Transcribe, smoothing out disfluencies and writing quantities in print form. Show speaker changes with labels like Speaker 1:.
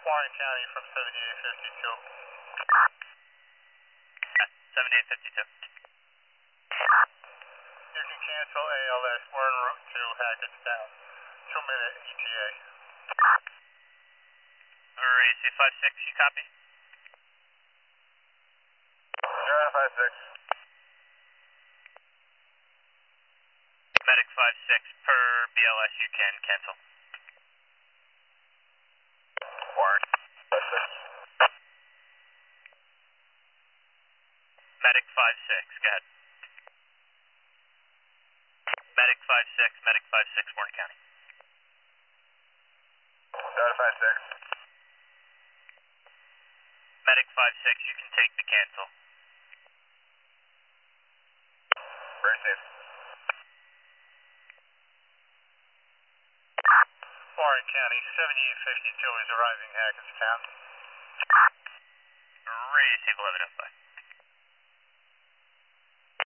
Speaker 1: Warren County from 7852.
Speaker 2: 7852.
Speaker 1: You can cancel ALS. We're en route to Hackettstown. 2-minute ETA.
Speaker 2: Alright, C56, you copy?
Speaker 1: 056.
Speaker 2: Medic 56, per BLS you can cancel.
Speaker 1: Warren 56.
Speaker 2: Medic 56, go ahead. Medic 56, Warren County.
Speaker 1: 056.
Speaker 2: Medic 56, you can take the cancel.
Speaker 1: Received. Warren County, 7852 is arriving Hackettstown.
Speaker 2: Receive 1105.